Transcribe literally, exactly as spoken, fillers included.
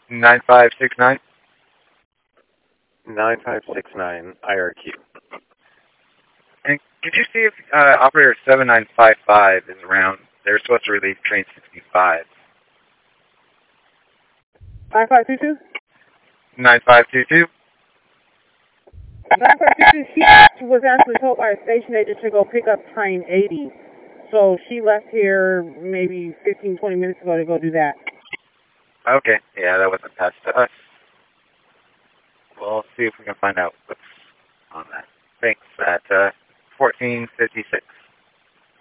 nine five six nine. nine five six nine I R Q. And could you see if uh, operator seven nine five five is around? They're supposed to release train sixty-five. nine five two two? nine five two two? nine five two two, she was actually told by a station agent to go pick up train eighty. So she left here maybe fifteen, twenty minutes ago to go do that. Okay, yeah, that wasn't passed to us. We'll see if we can find out what's on that. Thanks, at uh, fourteen fifty-six.